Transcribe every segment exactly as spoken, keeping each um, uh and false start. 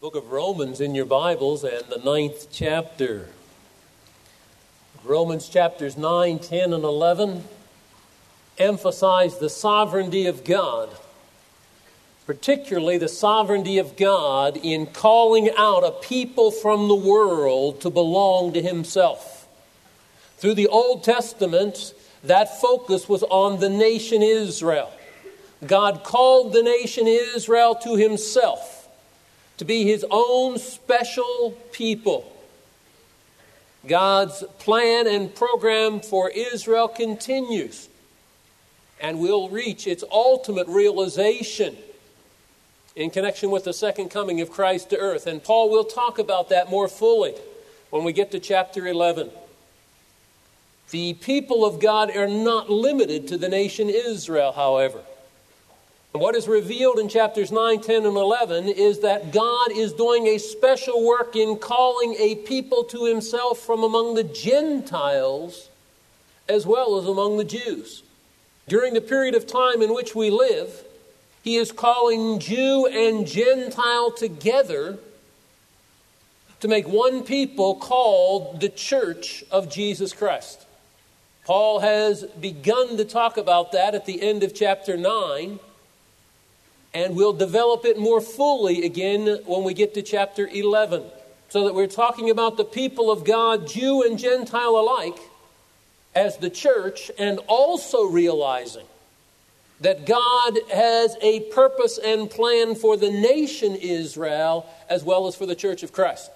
Book of Romans in your Bibles and the ninth chapter. Romans chapters nine, ten, and eleven emphasize the sovereignty of God, particularly the sovereignty of God in calling out a people from the world to belong to Himself. Through the Old Testament, that focus was on the nation Israel. God called the nation Israel to Himself, to be His own special people. God's plan and program for Israel continues and will reach its ultimate realization in connection with the second coming of Christ to earth. And Paul will talk about that more fully when we get to chapter eleven. The people of God are not limited to the nation Israel, however. What is revealed in chapters nine, ten, and eleven is that God is doing a special work in calling a people to Himself from among the Gentiles as well as among the Jews. During the period of time in which we live, He is calling Jew and Gentile together to make one people called the Church of Jesus Christ. Paul has begun to talk about that at the end of chapter nine. And we'll develop it more fully again when we get to chapter eleven. So that we're talking about the people of God, Jew and Gentile alike, as the church, and also realizing that God has a purpose and plan for the nation Israel as well as for the church of Christ.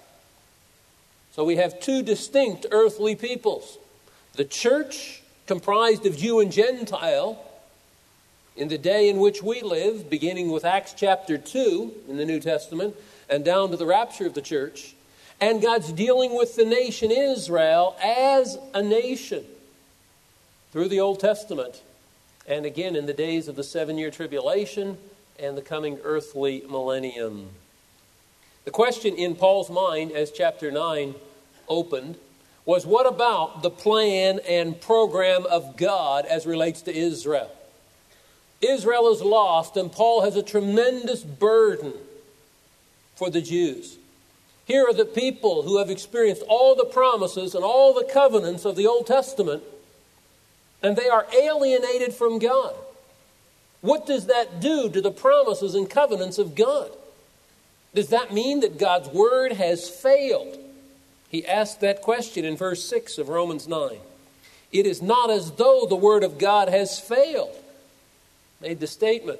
So we have two distinct earthly peoples. The church, comprised of Jew and Gentile, in the day in which we live, beginning with Acts chapter two in the New Testament and down to the rapture of the church, and God's dealing with the nation Israel as a nation through the Old Testament, and again in the days of the seven-year tribulation and the coming earthly millennium. The question in Paul's mind as chapter nine opened was, what about the plan and program of God as relates to Israel? Israel is lost, and Paul has a tremendous burden for the Jews. Here are the people who have experienced all the promises and all the covenants of the Old Testament, and they are alienated from God. What does that do to the promises and covenants of God? Does that mean that God's word has failed? He asked that question in verse six of Romans nine. It is not as though the word of God has failed. Made the statement.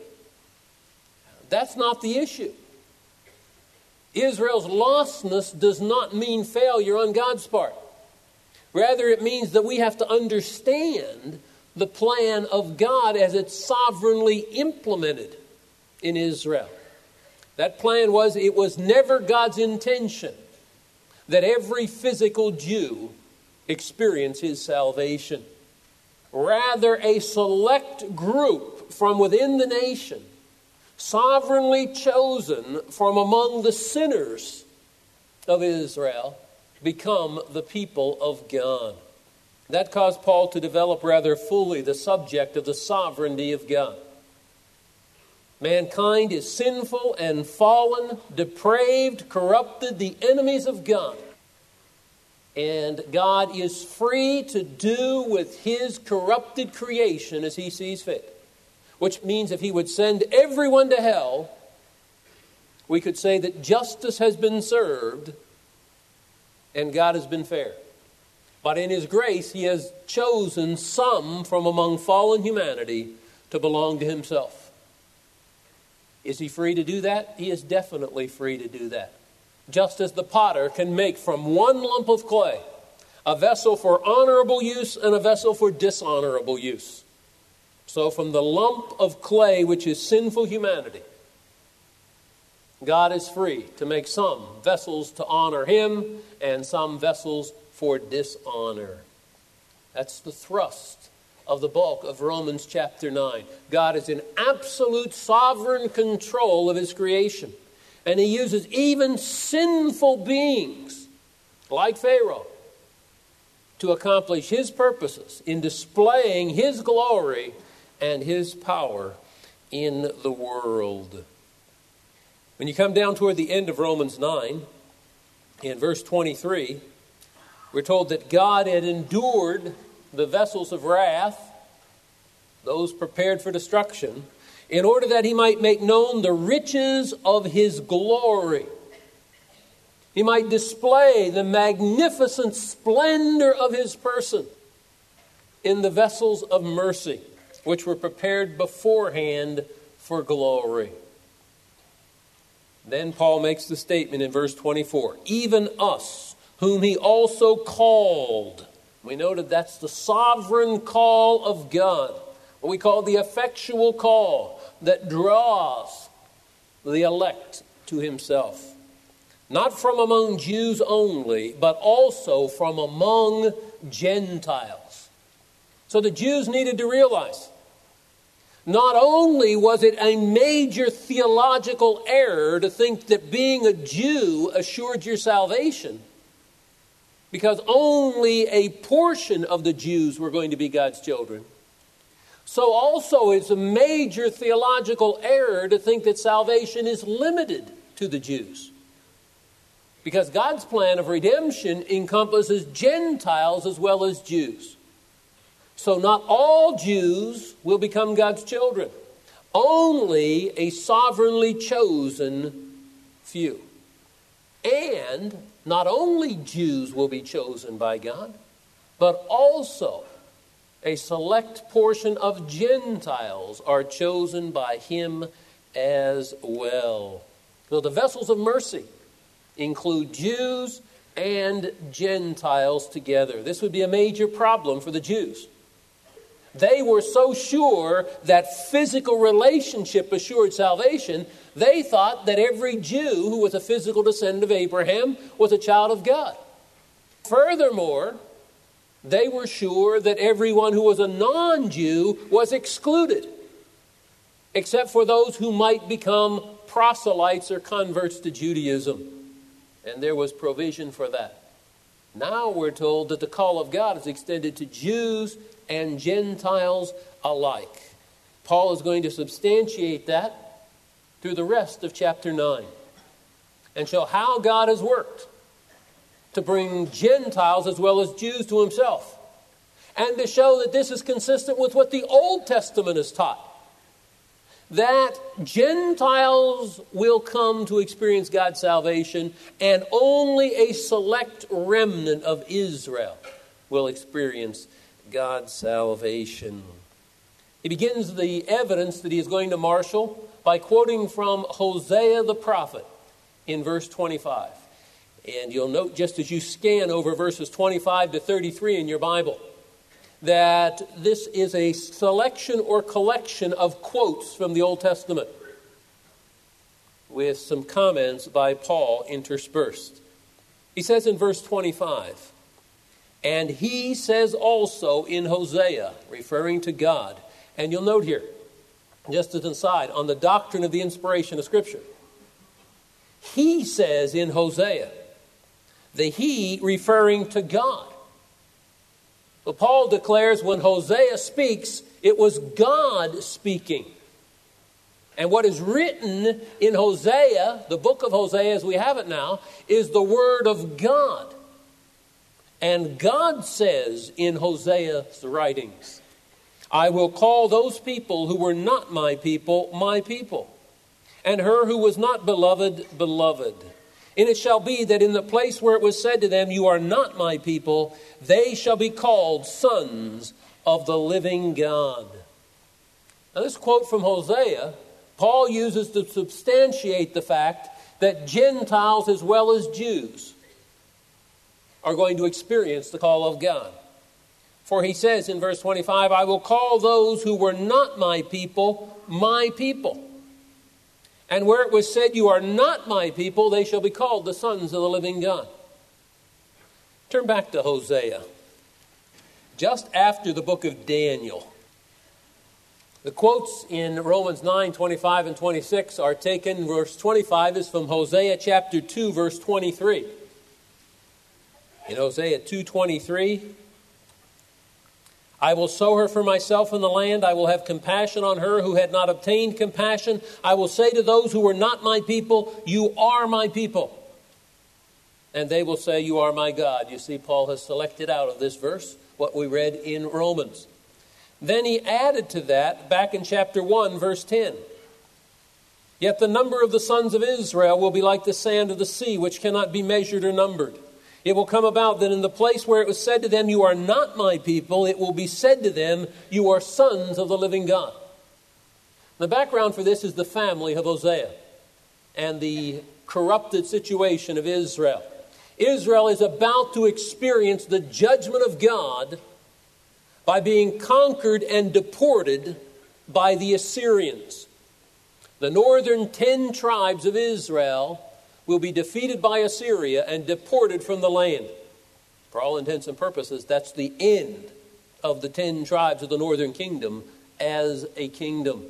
That's not the issue. Israel's lostness does not mean failure on God's part. Rather, it means that we have to understand the plan of God as it's sovereignly implemented in Israel. That plan was, it was never God's intention that every physical Jew experience His salvation. Rather, a select group from within the nation, sovereignly chosen from among the sinners of Israel, become the people of God. That caused Paul to develop rather fully the subject of the sovereignty of God. Mankind is sinful and fallen, depraved, corrupted, the enemies of God. And God is free to do with His corrupted creation as He sees fit. Which means if He would send everyone to hell, we could say that justice has been served and God has been fair. But in His grace, He has chosen some from among fallen humanity to belong to Himself. Is He free to do that? He is definitely free to do that. Just as the potter can make from one lump of clay a vessel for honorable use and a vessel for dishonorable use. So from the lump of clay, which is sinful humanity, God is free to make some vessels to honor Him and some vessels for dishonor. That's the thrust of the bulk of Romans chapter nine. God is in absolute sovereign control of His creation. And He uses even sinful beings, like Pharaoh, to accomplish His purposes in displaying His glory and His power in the world. When you come down toward the end of Romans nine, in verse twenty-three, we're told that God had endured the vessels of wrath, those prepared for destruction, in order that he might make known the riches of his glory. He might display the magnificent splendor of his person in the vessels of mercy, which were prepared beforehand for glory. Then Paul makes the statement in verse twenty-four, even us, whom he also called. We noted that's the sovereign call of God, what we call the effectual call that draws the elect to himself. Not from among Jews only, but also from among Gentiles. So the Jews needed to realize, not only was it a major theological error to think that being a Jew assured your salvation, because only a portion of the Jews were going to be God's children, so also it's a major theological error to think that salvation is limited to the Jews. Because God's plan of redemption encompasses Gentiles as well as Jews. So not all Jews will become God's children. Only a sovereignly chosen few. And not only Jews will be chosen by God, but also a select portion of Gentiles are chosen by him as well. So the vessels of mercy include Jews and Gentiles together. This would be a major problem for the Jews. They were so sure that physical relationship assured salvation, they thought that every Jew who was a physical descendant of Abraham was a child of God. Furthermore, they were sure that everyone who was a non-Jew was excluded, except for those who might become proselytes or converts to Judaism. And there was provision for that. Now we're told that the call of God is extended to Jews and Gentiles alike. Paul is going to substantiate that through the rest of chapter nine and show how God has worked to bring Gentiles as well as Jews to himself, and to show that this is consistent with what the Old Testament has taught, that Gentiles will come to experience God's salvation, and only a select remnant of Israel will experience God's salvation. He begins the evidence that he is going to marshal by quoting from Hosea the prophet in verse twenty-five. And you'll note, just as you scan over verses twenty-five to thirty-three in your Bible, that this is a selection or collection of quotes from the Old Testament with some comments by Paul interspersed. He says in verse twenty-five, and he says also in Hosea, referring to God. And you'll note here, just as an aside, on the doctrine of the inspiration of Scripture, he says in Hosea, the he referring to God. Well, Paul declares when Hosea speaks, it was God speaking. And what is written in Hosea, the book of Hosea as we have it now, is the word of God. And God says in Hosea's writings, I will call those people who were not my people, my people, and her who was not beloved, beloved. And it shall be that in the place where it was said to them, you are not my people, they shall be called sons of the living God. Now this quote from Hosea, Paul uses to substantiate the fact that Gentiles as well as Jews are going to experience the call of God. For he says in verse twenty-five, I will call those who were not my people, my people. And where it was said, you are not my people, they shall be called the sons of the living God. Turn back to Hosea. Just after the book of Daniel. The quotes in Romans nine, twenty-five and twenty-six are taken. Verse twenty-five is from Hosea chapter two, verse twenty-three. In Hosea two twenty-three, I will sow her for myself in the land. I will have compassion on her who had not obtained compassion. I will say to those who were not my people, you are my people. And they will say, you are my God. You see, Paul has selected out of this verse what we read in Romans. Then he added to that back in chapter one, verse ten. Yet the number of the sons of Israel will be like the sand of the sea, which cannot be measured or numbered. It will come about that in the place where it was said to them, you are not my people, it will be said to them, you are sons of the living God. The background for this is the family of Hosea and the corrupted situation of Israel. Israel is about to experience the judgment of God by being conquered and deported by the Assyrians. The northern ten tribes of Israel will be defeated by Assyria and deported from the land. For all intents and purposes, that's the end of the ten tribes of the northern kingdom as a kingdom.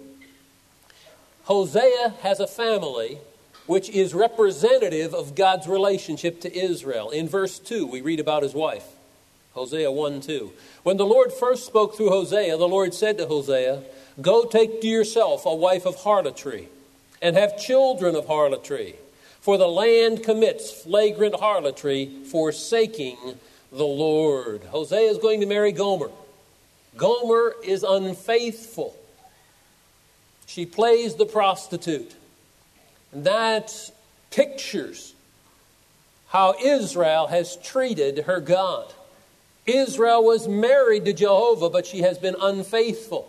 Hosea has a family which is representative of God's relationship to Israel. In verse two, we read about his wife. Hosea one two. When the Lord first spoke through Hosea, the Lord said to Hosea, go take to yourself a wife of harlotry, and have children of harlotry. For the land commits flagrant harlotry, forsaking the Lord. Hosea is going to marry Gomer. Gomer is unfaithful. She plays the prostitute. And that pictures how Israel has treated her God. Israel was married to Jehovah, but she has been unfaithful.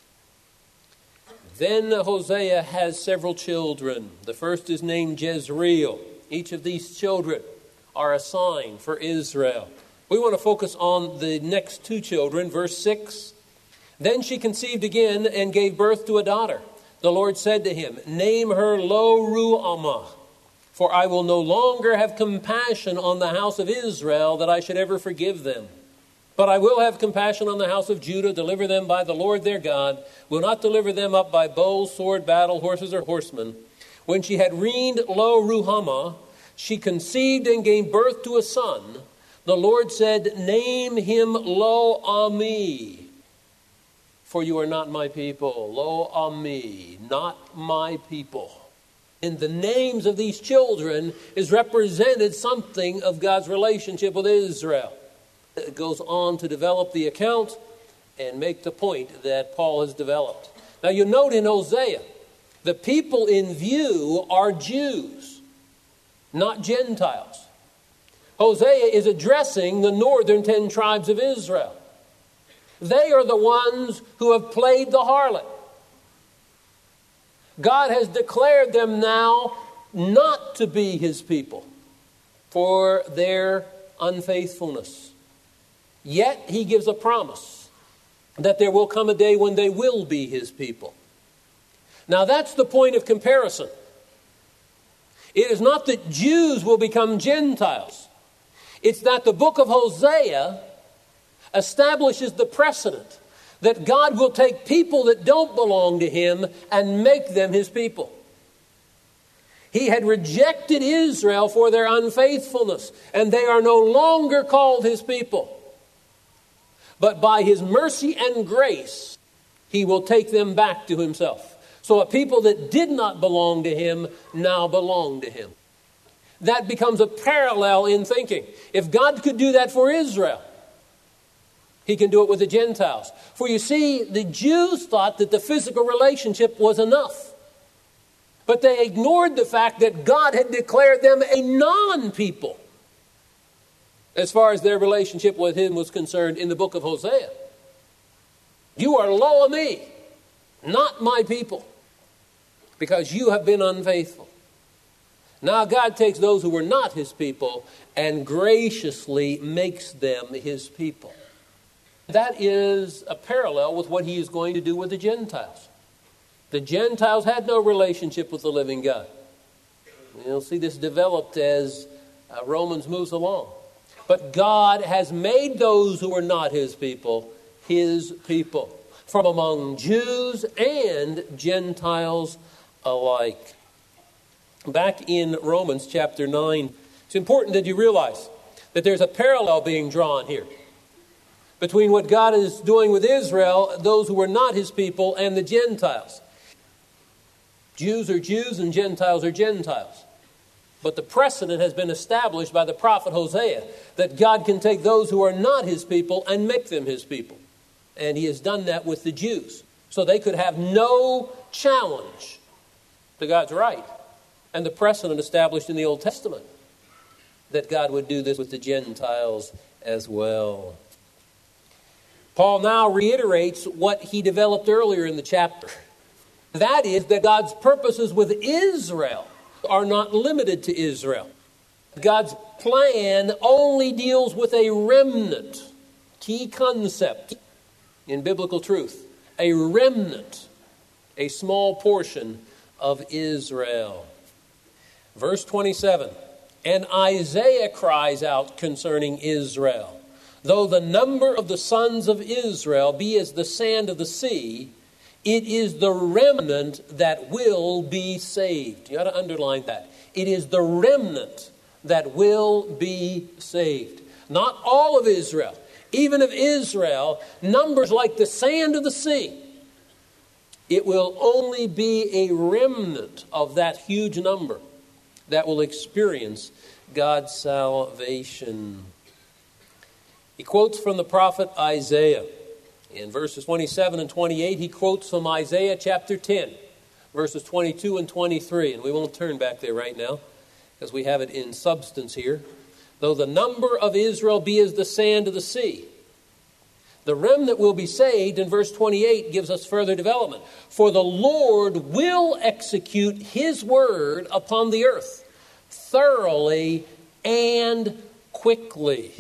Then Hosea has several children. The first is named Jezreel. Each of these children are a sign for Israel. We want to focus on the next two children, verse six. Then she conceived again and gave birth to a daughter. The Lord said to him, name her Lo-Ruhamah, for I will no longer have compassion on the house of Israel, that I should ever forgive them. But I will have compassion on the house of Judah, deliver them by the Lord their God, will not deliver them up by bow, sword, battle, horses, or horsemen. When she had weaned Lo-Ruhamah, she conceived and gave birth to a son. The Lord said, name him Lo-Ammi, for you are not my people. Lo-Ammi, not my people. In the names of these children is represented something of God's relationship with Israel. It goes on to develop the account and make the point that Paul has developed. Now you note in Hosea, the people in view are Jews, not Gentiles. Hosea is addressing the northern ten tribes of Israel. They are the ones who have played the harlot. God has declared them now not to be his people for their unfaithfulness. Yet he gives a promise that there will come a day when they will be his people. Now that's the point of comparison. It is not that Jews will become Gentiles. It's that the book of Hosea establishes the precedent that God will take people that don't belong to him and make them his people. He had rejected Israel for their unfaithfulness, and they are no longer called his people. But by his mercy and grace, he will take them back to himself. So a people that did not belong to him now belong to him. That becomes a parallel in thinking. If God could do that for Israel, he can do it with the Gentiles. For you see, the Jews thought that the physical relationship was enough. But they ignored the fact that God had declared them a non-people as far as their relationship with him was concerned in the book of Hosea. You are Lo-Ammi, not my people, because you have been unfaithful. Now God takes those who were not his people and graciously makes them his people. That is a parallel with what he is going to do with the Gentiles. The Gentiles had no relationship with the living God. You'll see this developed as uh, Romans moves along. But God has made those who are not his people, his people, from among Jews and Gentiles alike. Back in Romans chapter nine, it's important that you realize that there's a parallel being drawn here. between what God is doing with Israel, those who were not his people, and the Gentiles. Jews are Jews and Gentiles are Gentiles. But the precedent has been established by the prophet Hosea that God can take those who are not his people and make them his people. And he has done that with the Jews. So they could have no challenge to God's right. And the precedent established in the Old Testament that God would do this with the Gentiles as well. Paul now reiterates what he developed earlier in the chapter. That is that God's purposes with Israel are not limited to Israel. God's plan only deals with a remnant. Key concept in biblical truth. A remnant. A small portion of Israel. Verse twenty-seven. And Isaiah cries out concerning Israel. Though the number of the sons of Israel be as the sand of the sea, it is the remnant that will be saved. You ought to underline that. It is the remnant that will be saved. Not all of Israel. Even of Israel, numbers like the sand of the sea. It will only be a remnant of that huge number that will experience God's salvation. He quotes from the prophet Isaiah. In verses twenty-seven and twenty-eight, he quotes from Isaiah chapter ten, verses twenty-two and twenty-three. And we won't turn back there right now, because we have it in substance here. Though the number of Israel be as the sand of the sea, the remnant will be saved. And verse twenty-eight gives us further development. For the Lord will execute his word upon the earth, thoroughly and quickly.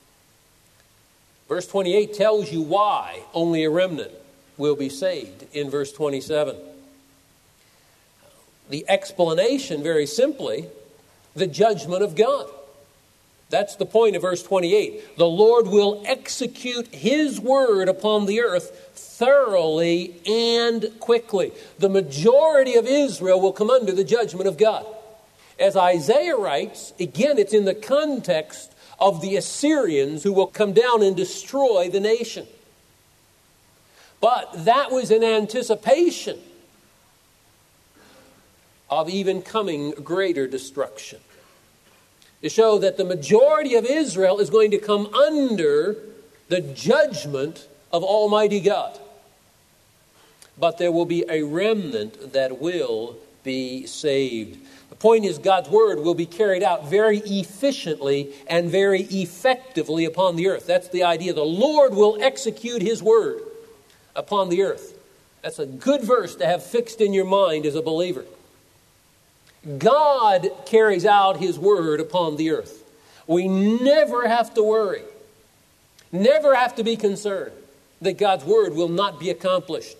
Verse twenty-eight tells you why only a remnant will be saved in verse twenty-seven. The explanation, very simply, the judgment of God. That's the point of verse twenty-eight. The Lord will execute his word upon the earth thoroughly and quickly. The majority of Israel will come under the judgment of God. As Isaiah writes, again, it's in the context of the Assyrians who will come down and destroy the nation. But that was in anticipation of even coming greater destruction. To show that the majority of Israel is going to come under the judgment of Almighty God. But there will be a remnant that will be saved. The point is, God's word will be carried out very efficiently and very effectively upon the earth. That's the idea. The Lord will execute his word upon the earth. That's a good verse to have fixed in your mind as a believer. God carries out his word upon the earth. We never have to worry, never have to be concerned that God's word will not be accomplished.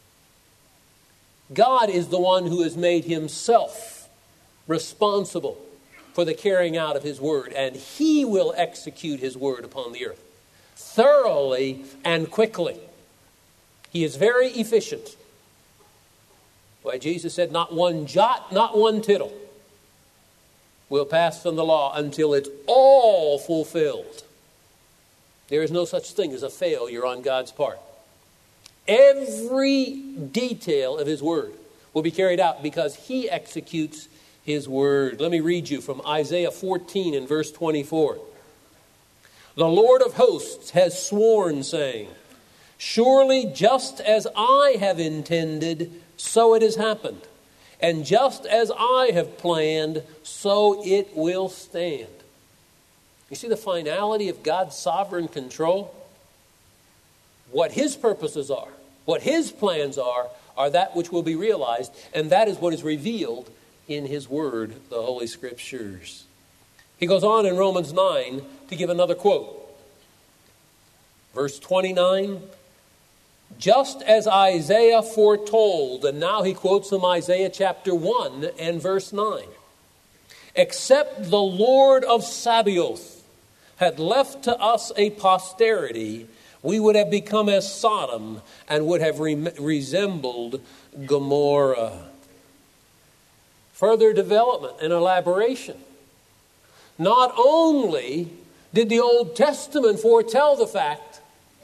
God is the one who has made himself responsible for the carrying out of his word, and he will execute his word upon the earth thoroughly and quickly. He is very efficient. Why, Jesus said, not one jot, not one tittle will pass from the law until it's all fulfilled. There is no such thing as a failure on God's part. Every detail of his word will be carried out because he executes his word. Let me read you from Isaiah fourteen and verse twenty-four. The Lord of hosts has sworn, saying, surely just as I have intended, so it has happened. And just as I have planned, so it will stand. You see the finality of God's sovereign control? What his purposes are, what his plans are, are that which will be realized. And that is what is revealed in his word, the Holy Scriptures. He goes on in Romans nine to give another quote. Verse twenty-nine, just as Isaiah foretold, and now he quotes from Isaiah chapter one and verse nine. Except the Lord of Sabaoth had left to us a posterity, we would have become as Sodom and would have re- resembled Gomorrah. Further development and elaboration. Not only did the Old Testament foretell the fact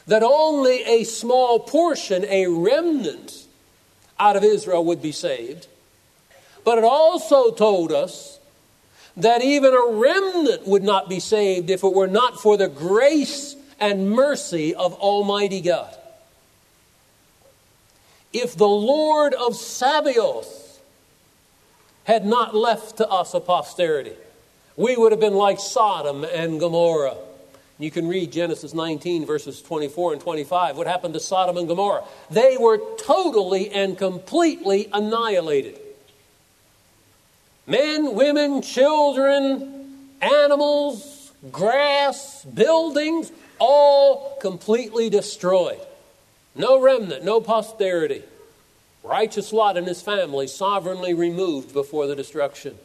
that only a small portion, a remnant out of Israel would be saved. But it also told us that even a remnant would not be saved if it were not for the grace and mercy of Almighty God. If the Lord of Sabaoth had not left to us a posterity, we would have been like Sodom and Gomorrah. You can read Genesis nineteen, verses twenty-four and twenty-five. What happened to Sodom and Gomorrah? They were totally and completely annihilated. Men, women, children, animals, grass, buildings, all completely destroyed. No remnant, no posterity. Righteous Lot and his family sovereignly removed before the destruction.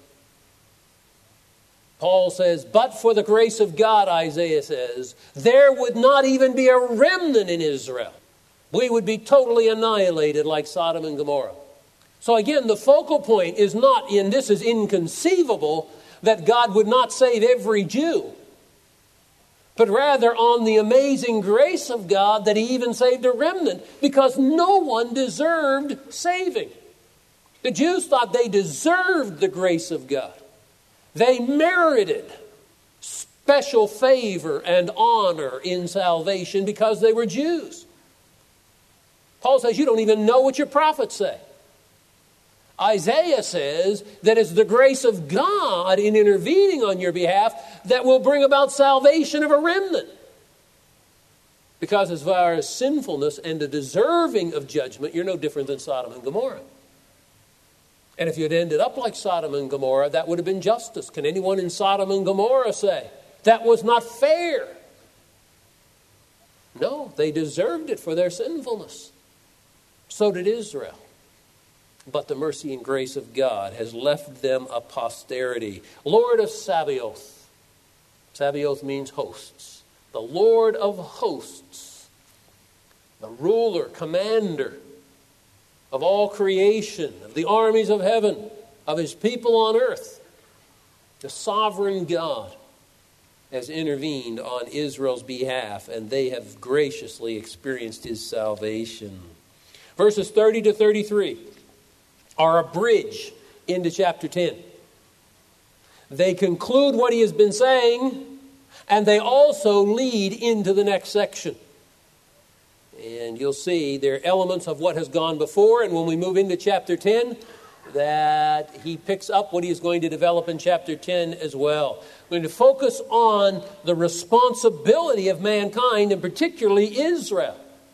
Paul says, but for the grace of God, Isaiah says, there would not even be a remnant in Israel. We would be totally annihilated like Sodom and Gomorrah. So again, the focal point is not in this is inconceivable that God would not save every Jew, but rather on the amazing grace of God that he even saved a remnant because no one deserved saving. The Jews thought they deserved the grace of God. They merited special favor and honor in salvation because they were Jews. Paul says, you don't even know what your prophets say. Isaiah says that it's the grace of God in intervening on your behalf that will bring about salvation of a remnant. Because as far as sinfulness and the deserving of judgment, you're no different than Sodom and Gomorrah. And if you had ended up like Sodom and Gomorrah, that would have been justice. Can anyone in Sodom and Gomorrah say that was not fair? No, they deserved it for their sinfulness. So did Israel. But the mercy and grace of God has left them a posterity. Lord of Sabaoth. Sabaoth means hosts. The Lord of hosts. The ruler, commander of all creation, of the armies of heaven, of his people on earth. The sovereign God has intervened on Israel's behalf, and they have graciously experienced his salvation. Verses thirty to thirty-three are a bridge into chapter ten. They conclude what he has been saying, and they also lead into the next section. And you'll see there are elements of what has gone before, and when we move into chapter ten, that he picks up what he is going to develop in chapter ten as well. We're going to focus on the responsibility of mankind, and particularly Israel,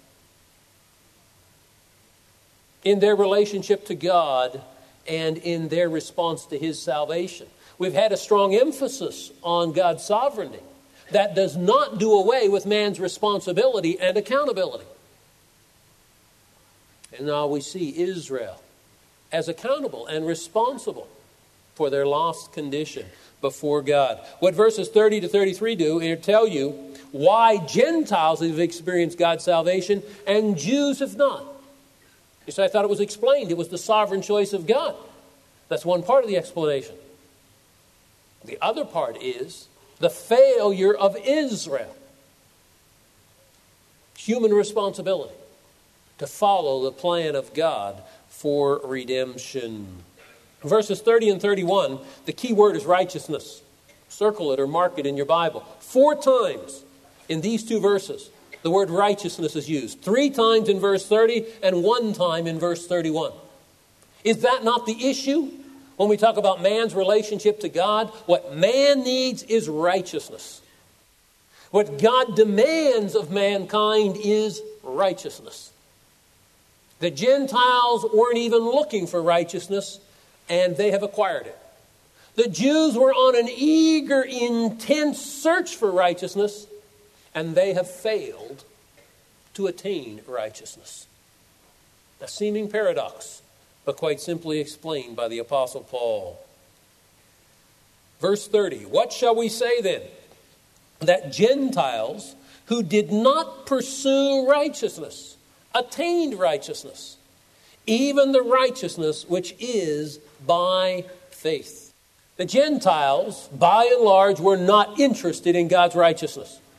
in their relationship to God and in their response to his salvation. We've had a strong emphasis on God's sovereignty. That does not do away with man's responsibility and accountability. And now we see Israel as accountable and responsible for their lost condition before God. What verses thirty to thirty-three do is tell you why Gentiles have experienced God's salvation and Jews have not. You say, I thought it was explained. It was the sovereign choice of God. That's one part of the explanation. The other part is the failure of Israel. Human responsibility to follow the plan of God for redemption. Verses thirty and thirty-one, the key word is righteousness. Circle it or mark it in your Bible. Four times in these two verses, the word righteousness is used. Three times in verse thirty and one time in verse thirty-one. Is that not the issue? When we talk about man's relationship to God, what man needs is righteousness. What God demands of mankind is righteousness. The Gentiles weren't even looking for righteousness, and they have acquired it. The Jews were on an eager, intense search for righteousness, and they have failed to attain righteousness. A seeming paradox, but quite simply explained by the Apostle Paul. Verse thirty, what shall we say then? That Gentiles who did not pursue righteousness attained righteousness, even the righteousness which is by faith. The Gentiles, by and large, were not interested in God's righteousness.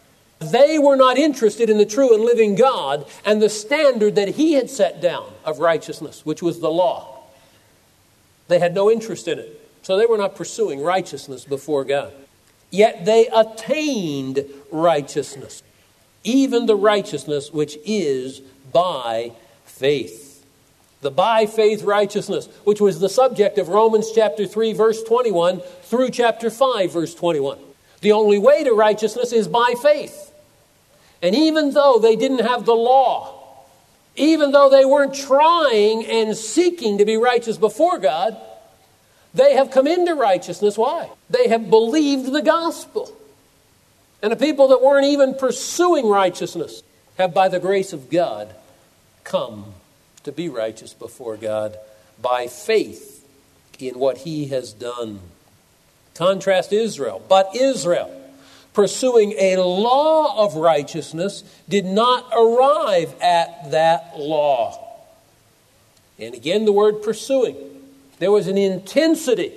they were not interested in the true and living God and the standard that He had set down of righteousness, which was the law. They had no interest in it. So they were not pursuing righteousness before God. Yet they attained righteousness, even the righteousness which is by faith. The by faith righteousness, which was the subject of Romans chapter three, verse twenty-one through chapter five, verse twenty-one. The only way to righteousness is by faith. And even though they didn't have the law, even though they weren't trying and seeking to be righteous before God, they have come into righteousness. Why? They have believed the gospel. And the people that weren't even pursuing righteousness have, by the grace of God, come to be righteous before God by faith in what He has done. Contrast Israel. But Israel, pursuing a law of righteousness, did not arrive at that law. And again, the word pursuing. There was an intensity,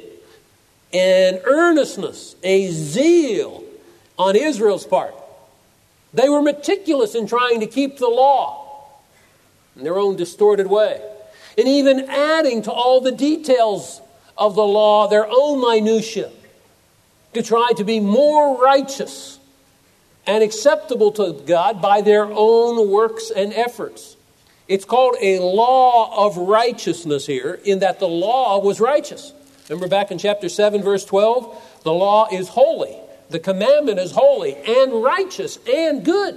an earnestness, a zeal on Israel's part. They were meticulous in trying to keep the law in their own distorted way. And even adding to all the details of the law their own minutiae to try to be more righteous and acceptable to God by their own works and efforts. It's called a law of righteousness here, in that the law was righteous. Remember back in chapter seven, verse twelve? The law is holy. The commandment is holy and righteous and good.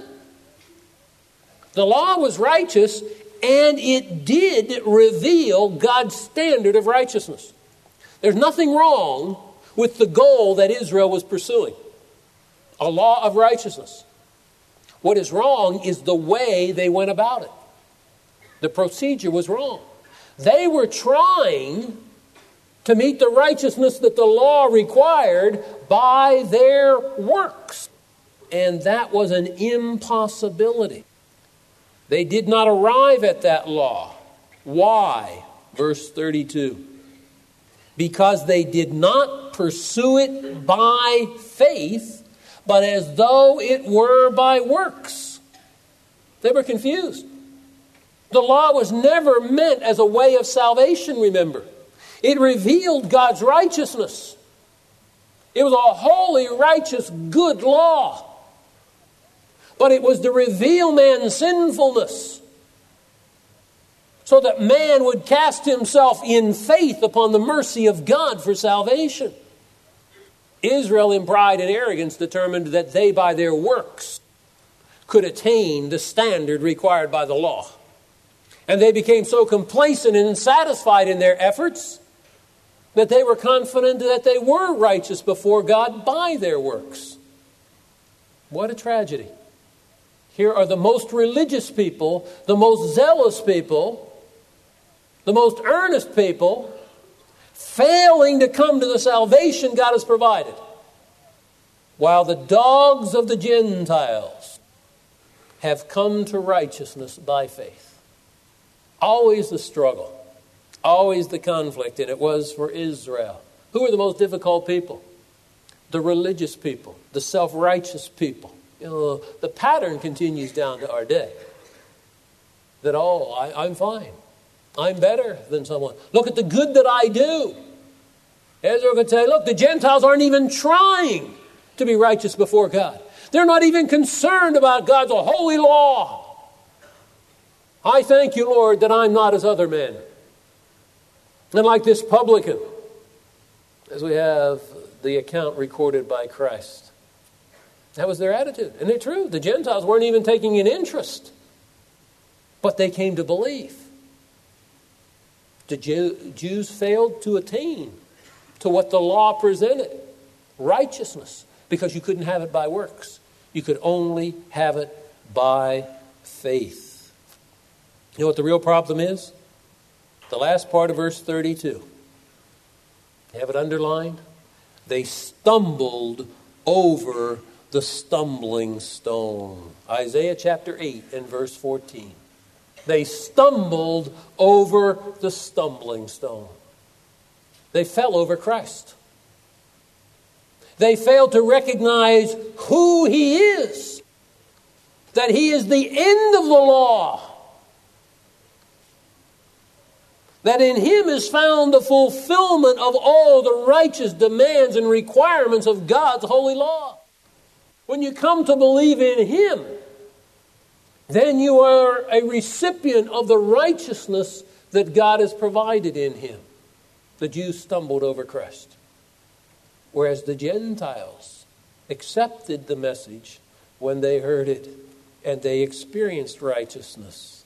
The law was righteous, and it did reveal God's standard of righteousness. There's nothing wrong with the goal that Israel was pursuing, a law of righteousness. What is wrong is the way they went about it. The procedure was wrong. They were trying to meet the righteousness that the law required by their works. And that was an impossibility. They did not arrive at that law. Why? Verse thirty-two. Because they did not pursue it by faith, but as though it were by works. They were confused. The law was never meant as a way of salvation, remember. It revealed God's righteousness. It was a holy, righteous, good law. But it was to reveal man's sinfulness, so that man would cast himself in faith upon the mercy of God for salvation. Israel, in pride and arrogance, determined that they, by their works, could attain the standard required by the law. And they became so complacent and satisfied in their efforts that they were confident that they were righteous before God by their works. What a tragedy. Here are the most religious people, the most zealous people, the most earnest people, failing to come to the salvation God has provided, while the dogs of the Gentiles have come to righteousness by faith. Always the struggle, always the conflict, and it was for Israel. Who are the most difficult people? The religious people, the self-righteous people. You know, the pattern continues down to our day. That, oh, I, I'm fine. I'm better than someone. Look at the good that I do. Israel could say, look, the Gentiles aren't even trying to be righteous before God. They're not even concerned about God's holy law. I thank you, Lord, that I'm not as other men. And like this publican, as we have the account recorded by Christ. That was their attitude. And they're true. The Gentiles weren't even taking an interest. But they came to believe. The Jew, Jews failed to attain to what the law presented. Righteousness. Because you couldn't have it by works. You could only have it by faith. You know what the real problem is? The last part of verse thirty-two. You have it underlined? They stumbled over the stumbling stone. Isaiah chapter eight and verse fourteen. They stumbled over the stumbling stone. They fell over Christ. They failed to recognize who He is that he is the end of the law, that in him is found the fulfillment of all the righteous demands and requirements of God's holy law. When you come to believe in him, then you are a recipient of the righteousness that God has provided in him. The Jews stumbled over Christ, whereas the Gentiles accepted the message when they heard it, and they experienced righteousness.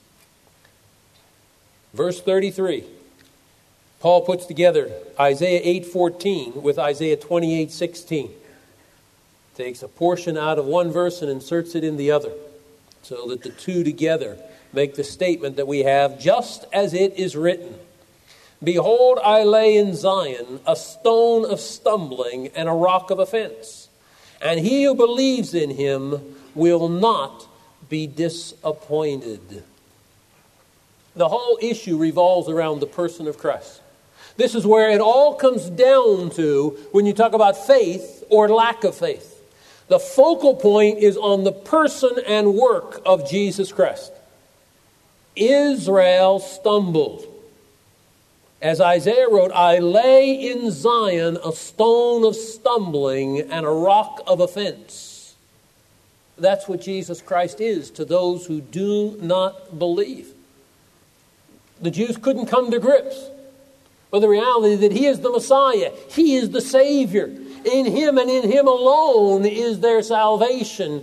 Verse thirty-three, Paul puts together Isaiah eight fourteen with Isaiah twenty-eight sixteen. Takes a portion out of one verse and inserts it in the other, so that the two together make the statement that we have, just as it is written, "Behold, I lay in Zion a stone of stumbling and a rock of offense, and he who believes in him will not be disappointed." The whole issue revolves around the person of Christ. This is where it all comes down to when you talk about faith or lack of faith. The focal point is on the person and work of Jesus Christ. Israel stumbled. As Isaiah wrote, "I lay in Zion a stone of stumbling and a rock of offense." That's what Jesus Christ is to those who do not believe. The Jews couldn't come to grips with the reality that he is the Messiah. He is the Savior. In him and in him alone is their salvation.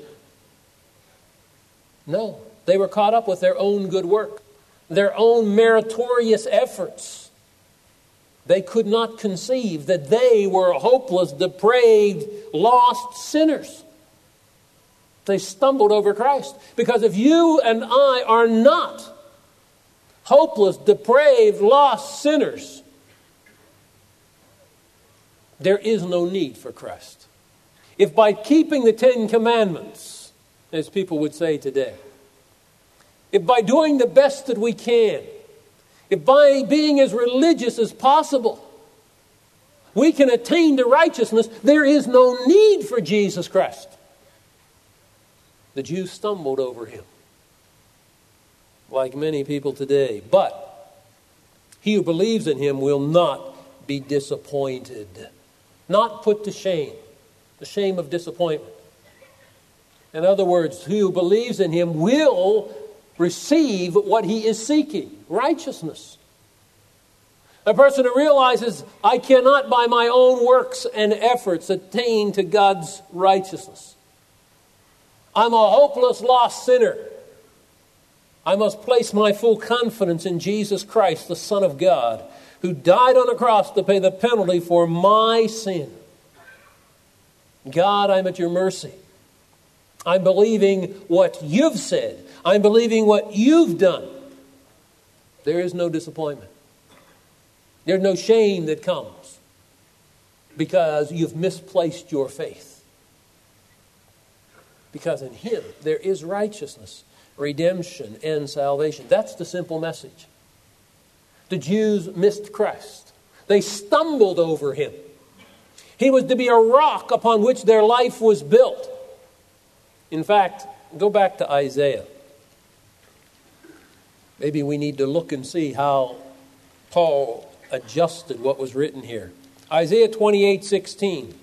No, they were caught up with their own good work, their own meritorious efforts. They could not conceive that they were hopeless, depraved, lost sinners. They stumbled over Christ. Because if you and I are not hopeless, depraved, lost sinners, there is no need for Christ. If by keeping the Ten Commandments, as people would say today, if by doing the best that we can, if by being as religious as possible, we can attain to righteousness, there is no need for Jesus Christ. The Jews stumbled over him, like many people today. But he who believes in him will not be disappointed. Not put to shame, the shame of disappointment. In other words, he who believes in him will receive what he is seeking, righteousness. A person who realizes, I cannot by my own works and efforts attain to God's righteousness. I'm a hopeless, lost sinner. I must place my full confidence in Jesus Christ, the Son of God, who died on the cross to pay the penalty for my sin. God, I'm at your mercy. I'm believing what you've said. I'm believing what you've done. There is no disappointment. There's no shame that comes because you've misplaced your faith. Because in him there is righteousness, redemption, and salvation. That's the simple message. The Jews missed Christ. They stumbled over him. He was to be a rock upon which their life was built. In fact, go back to Isaiah. Maybe we need to look and see how Paul adjusted what was written here. Isaiah twenty-eight sixteen.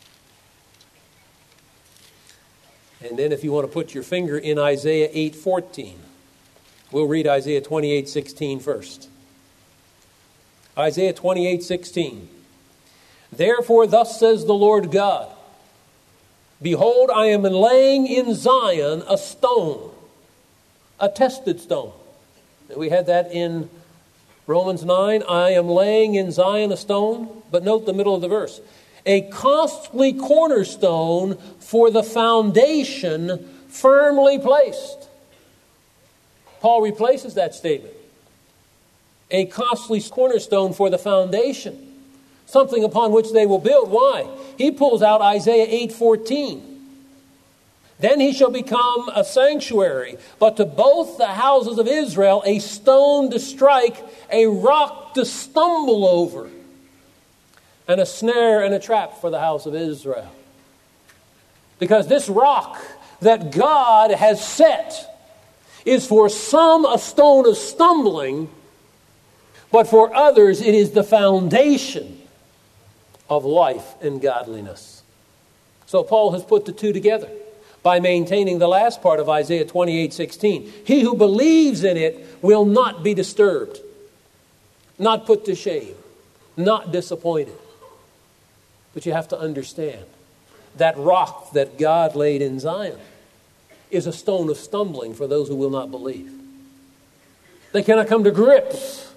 And then if you want to put your finger in Isaiah eight fourteen, we'll read Isaiah twenty-eight sixteen first. Isaiah twenty-eight sixteen. Therefore thus says the Lord God, behold, I am laying in Zion a stone, a tested stone. We had that in Romans nine. I am laying in Zion a stone. But note the middle of the verse. A costly cornerstone for the foundation firmly placed. Paul replaces that statement. A costly cornerstone for the foundation. Something upon which they will build. Why? He pulls out Isaiah eight fourteen. Then he shall become a sanctuary, but to both the houses of Israel a stone to strike, a rock to stumble over, and a snare and a trap for the house of Israel. Because this rock that God has set is for some a stone of stumbling, but for others it is the foundation of life and godliness. So Paul has put the two together by maintaining the last part of Isaiah twenty-eight sixteen. He who believes in it will not be disturbed, not put to shame, not disappointed. But you have to understand, that rock that God laid in Zion is a stone of stumbling for those who will not believe. They cannot come to grips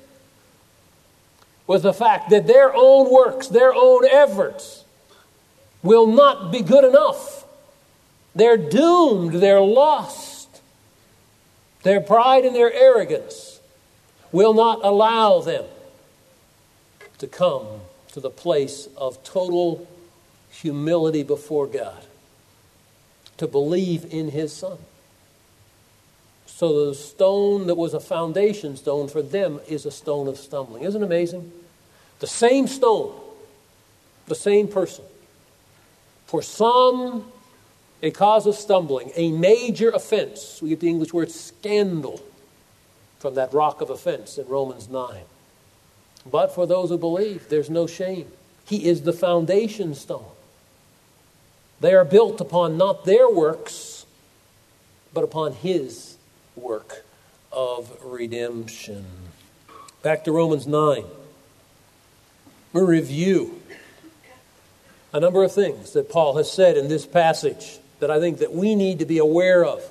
with the fact that their own works, their own efforts will not be good enough. They're doomed, they're lost. Their pride and their arrogance will not allow them to come to the place of total humility before God, to believe in His Son. So the stone that was a foundation stone for them is a stone of stumbling. Isn't it amazing? The same stone, the same person. For some, a cause of stumbling, a major offense. We get the English word scandal from that rock of offense in Romans nine. But for those who believe, there's no shame. He is the foundation stone. They are built upon not their works, but upon His work of redemption. Back to Romans nine. We'll review a number of things that Paul has said in this passage that I think that we need to be aware of.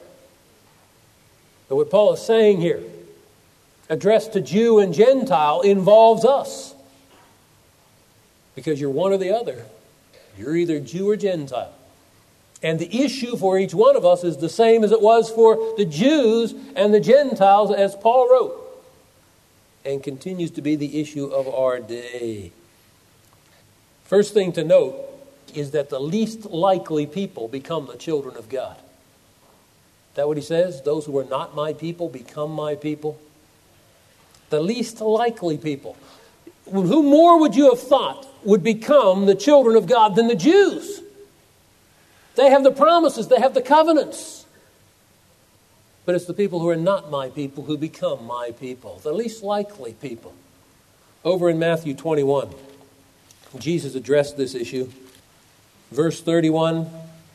But what Paul is saying here, addressed to Jew and Gentile, involves us. Because you're one or the other. You're either Jew or Gentile. And the issue for each one of us is the same as it was for the Jews and the Gentiles, as Paul wrote, and continues to be the issue of our day. First thing to note is that the least likely people become the children of God. Is that what he says? Those who are not my people become my people. The least likely people. Who more would you have thought would become the children of God than the Jews? They have the promises, they have the covenants. But it's the people who are not my people who become my people, the least likely people. Over in Matthew twenty-one, Jesus addressed this issue. Verse thirty-one,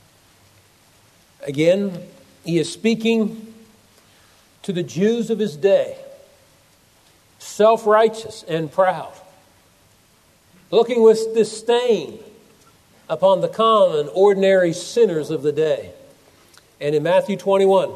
again, he is speaking to the Jews of his day, self-righteous and proud, looking with disdain upon the common, ordinary sinners of the day. And in Matthew twenty-one,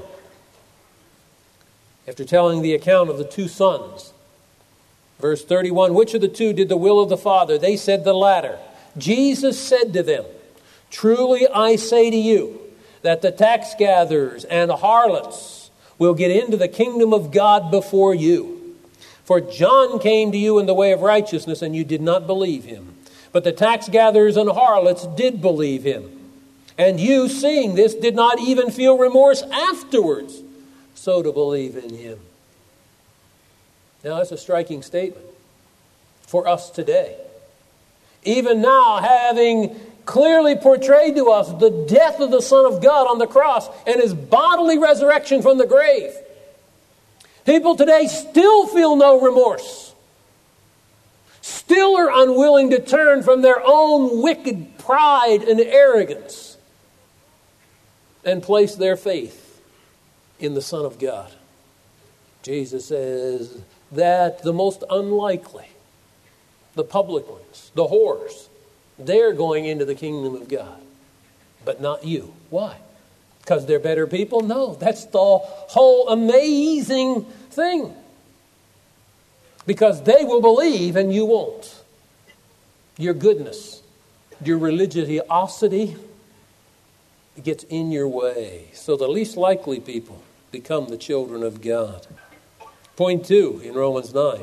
after telling the account of the two sons, verse thirty-one, which of the two did the will of the Father? They said the latter. Jesus said to them, truly I say to you, that the tax gatherers and harlots will get into the kingdom of God before you. For John came to you in the way of righteousness, and you did not believe him. But the tax gatherers and harlots did believe him. And you, seeing this, did not even feel remorse afterwards, so to believe in him. Now, that's a striking statement for us today. Even now, having clearly portrayed to us the death of the Son of God on the cross and his bodily resurrection from the grave, people today still feel no remorse. Still are unwilling to turn from their own wicked pride and arrogance and place their faith in the Son of God. Jesus says that the most unlikely, the public ones, the whores, they're going into the kingdom of God, but not you. Why? Because they're better people? No, that's the whole amazing thing. Because they will believe and you won't. Your goodness, your religiosity gets in your way. So the least likely people become the children of God. Point two in Romans nine.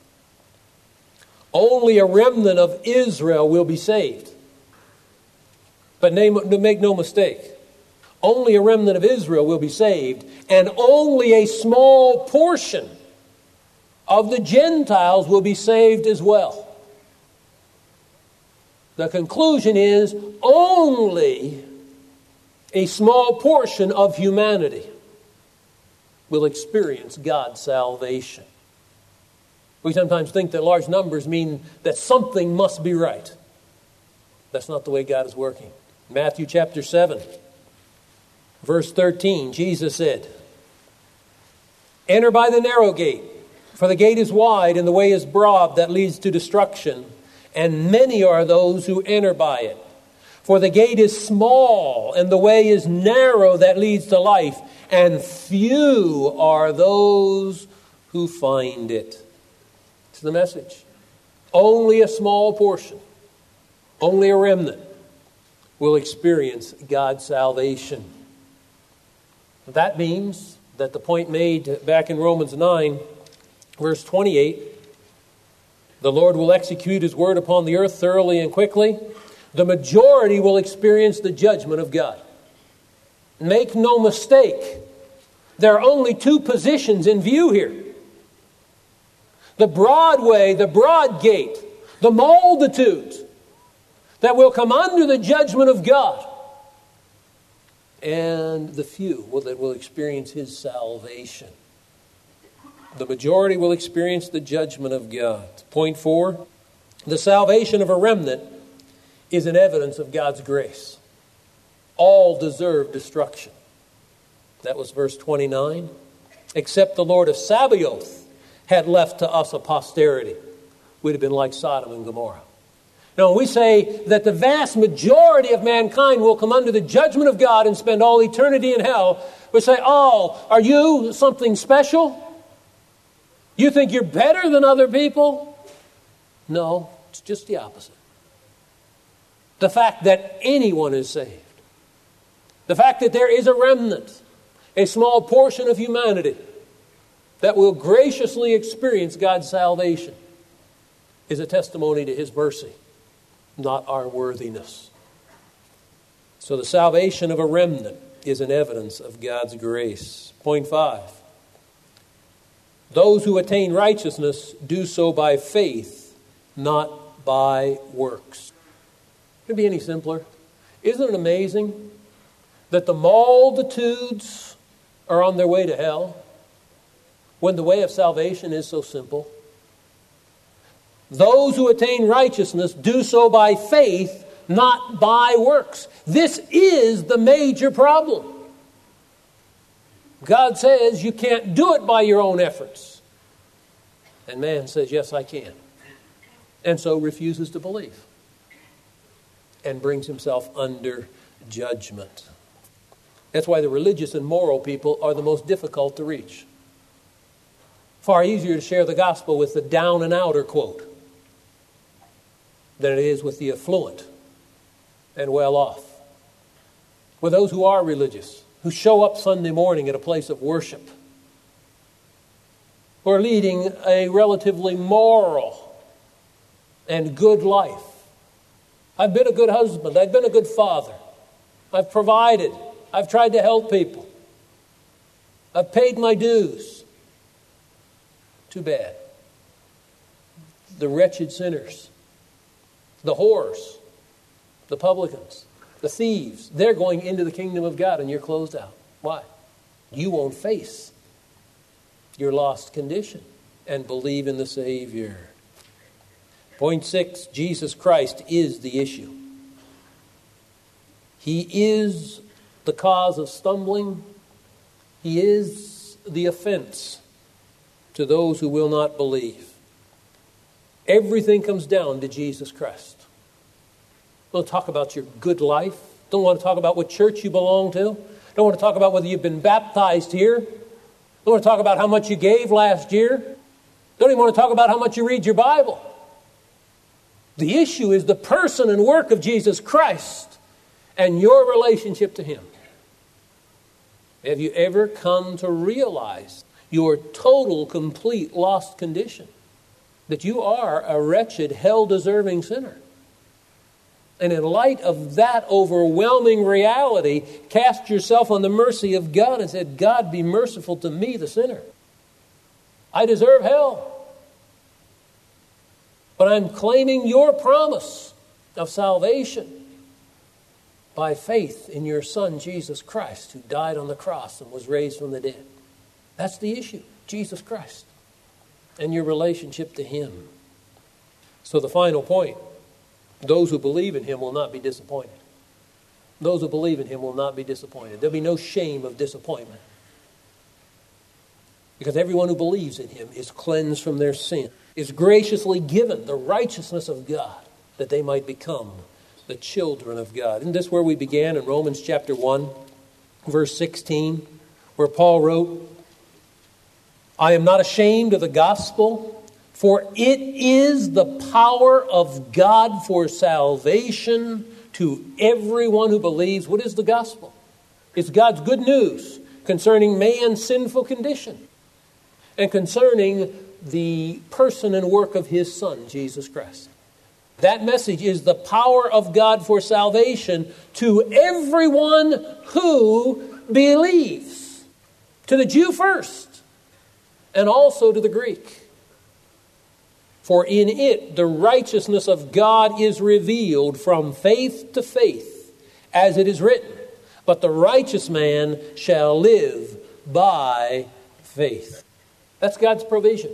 Only a remnant of Israel will be saved. But make no mistake, only a remnant of Israel will be saved, and only a small portion of the Gentiles will be saved as well. The conclusion is only A small portion of humanity will experience God's salvation. We sometimes think that large numbers mean that something must be right. That's not the way God is working. Matthew chapter seven, verse thirteen, Jesus said, "Enter by the narrow gate, for the gate is wide and the way is broad that leads to destruction, and many are those who enter by it. For the gate is small and the way is narrow that leads to life, and few are those who find it." It's the message. Only a small portion, only a remnant will experience God's salvation. That means that the point made back in Romans nine, verse twenty-eight, the Lord will execute His word upon the earth thoroughly and quickly. The majority will experience the judgment of God. Make no mistake, there are only two positions in view here. The broad way, the broad gate, the multitudes that will come under the judgment of God, and the few will, that will experience His salvation. The majority will experience the judgment of God. Point four, the salvation of a remnant is an evidence of God's grace. All deserve destruction. That was verse twenty-nine. Except the Lord of Sabaoth had left to us a posterity, we'd have been like Sodom and Gomorrah. Now, when we say that the vast majority of mankind will come under the judgment of God and spend all eternity in hell, we say, oh, are you something special? You think you're better than other people? No, it's just the opposite. The fact that anyone is saved, the fact that there is a remnant, a small portion of humanity that will graciously experience God's salvation, is a testimony to His mercy, not our worthiness. So the salvation of a remnant is an evidence of God's grace. Point five. Those who attain righteousness do so by faith, not by works. Could it be any simpler? Isn't it amazing that the multitudes are on their way to hell when the way of salvation is so simple? Those who attain righteousness do so by faith, not by works. This is the major problem. God says you can't do it by your own efforts. And man says, yes, I can. And so refuses to believe. And brings himself under judgment. That's why the religious and moral people are the most difficult to reach. Far easier to share the gospel with the down and outer, quote, than it is with the affluent and well off. With those who are religious, who show up Sunday morning at a place of worship, who are leading a relatively moral and good life. I've been a good husband. I've been a good father. I've provided. I've tried to help people. I've paid my dues. Too bad. The wretched sinners, the whores, the publicans, the thieves, they're going into the kingdom of God and you're closed out. Why? You won't face your lost condition and believe in the Savior. Point six, Jesus Christ is the issue. He is the cause of stumbling. He is the offense to those who will not believe. Everything comes down to Jesus Christ. Don't talk about your good life. Don't want to talk about what church you belong to. Don't want to talk about whether you've been baptized here. Don't want to talk about how much you gave last year. Don't even want to talk about how much you read your Bible. The issue is the person and work of Jesus Christ and your relationship to Him. Have you ever come to realize your total, complete, lost condition? That you are a wretched, hell-deserving sinner. And in light of that overwhelming reality, cast yourself on the mercy of God and said, God, be merciful to me, the sinner. I deserve hell. But I'm claiming your promise of salvation. by faith in your Son, Jesus Christ, who died on the cross and was raised from the dead. That's the issue, Jesus Christ, and your relationship to Him. So the final point, those who believe in Him will not be disappointed. Those who believe in Him will not be disappointed. There'll be no shame of disappointment. Because everyone who believes in Him is cleansed from their sin, is graciously given the righteousness of God, that they might become the children of God. Isn't this where we began in Romans chapter one, verse sixteen, where Paul wrote, I am not ashamed of the gospel, for it is the power of God for salvation to everyone who believes. What is the gospel? It's God's good news concerning man's sinful condition and concerning the person and work of His Son, Jesus Christ. That message is the power of God for salvation to everyone who believes. To the Jew first, and also to the Greek. For in it the righteousness of God is revealed from faith to faith, as it is written, but the righteous man shall live by faith. That's God's provision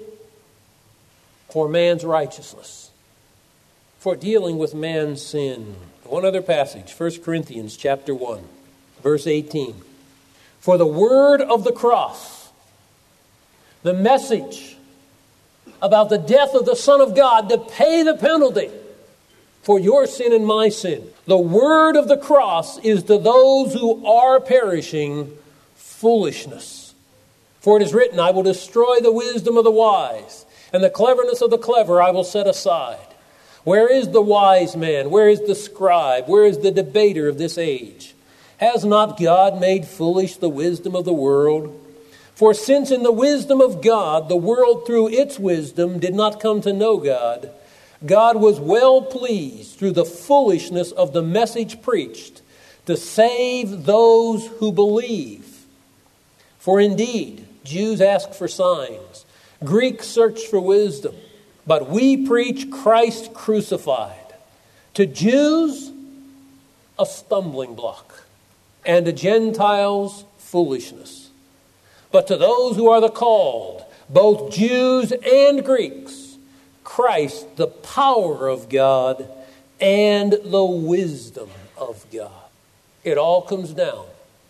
for man's righteousness, for dealing with man's sin. One other passage, First Corinthians chapter one, verse eighteen. For the word of the cross, the message about the death of the Son of God to pay the penalty for your sin and my sin. The word of the cross is to those who are perishing foolishness. For it is written, I will destroy the wisdom of the wise, and the cleverness of the clever I will set aside. Where is the wise man? Where is the scribe? Where is the debater of this age? Has not God made foolish the wisdom of the world? For since in the wisdom of God, the world through its wisdom did not come to know God, God was well pleased through the foolishness of the message preached to save those who believe. For indeed, Jews ask for signs, Greeks search for wisdom, but we preach Christ crucified. To Jews, a stumbling block, and to Gentiles, foolishness. But to those who are the called, both Jews and Greeks, Christ, the power of God and the wisdom of God. It all comes down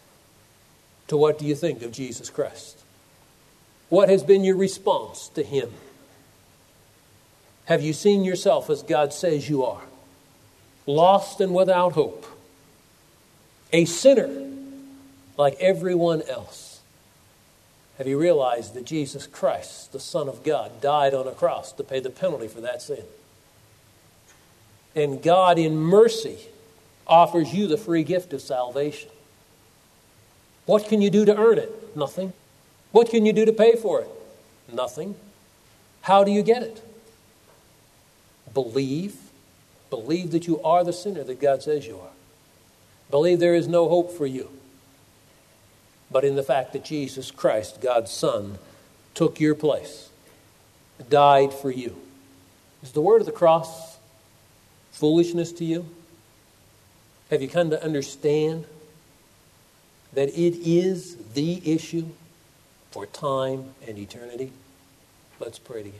to what do you think of Jesus Christ? What has been your response to Him? Have you seen yourself as God says you are? Lost and without hope. A sinner like everyone else. Have you realized that Jesus Christ, the Son of God, died on a cross to pay the penalty for that sin? And God in mercy offers you the free gift of salvation. What can you do to earn it? Nothing. What can you do to pay for it? Nothing. How do you get it? Believe. Believe that you are the sinner that God says you are. Believe there is no hope for you, but in the fact that Jesus Christ, God's Son, took your place, died for you. Is the word of the cross foolishness to you? Have you come to understand that it is the issue for time and eternity? Let's pray together.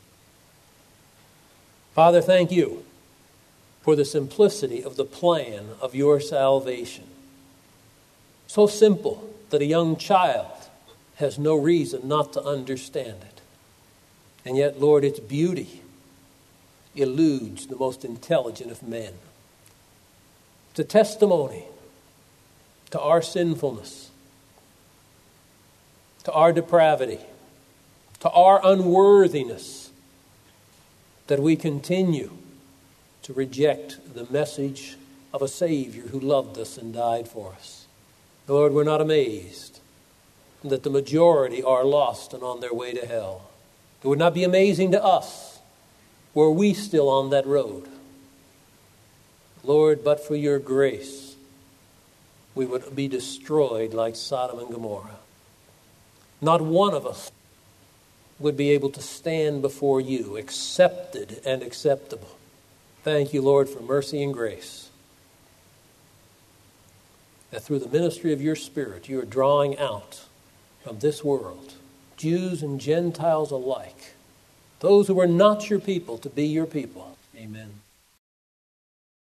Father, thank you for the simplicity of the plan of your salvation. So simple that a young child has no reason not to understand it. And yet, Lord, its beauty eludes the most intelligent of men. It's a testimony to our sinfulness, to our depravity, to our unworthiness, that we continue to reject the message of a Savior who loved us and died for us. Lord, we're not amazed that the majority are lost and on their way to hell. It would not be amazing to us were we still on that road. Lord, but for your grace, we would be destroyed like Sodom and Gomorrah. Not one of us would be able to stand before you, accepted and acceptable. Thank you, Lord, for mercy and grace. that through the ministry of your Spirit, you are drawing out from this world, Jews and Gentiles alike, those who are not your people to be your people. Amen.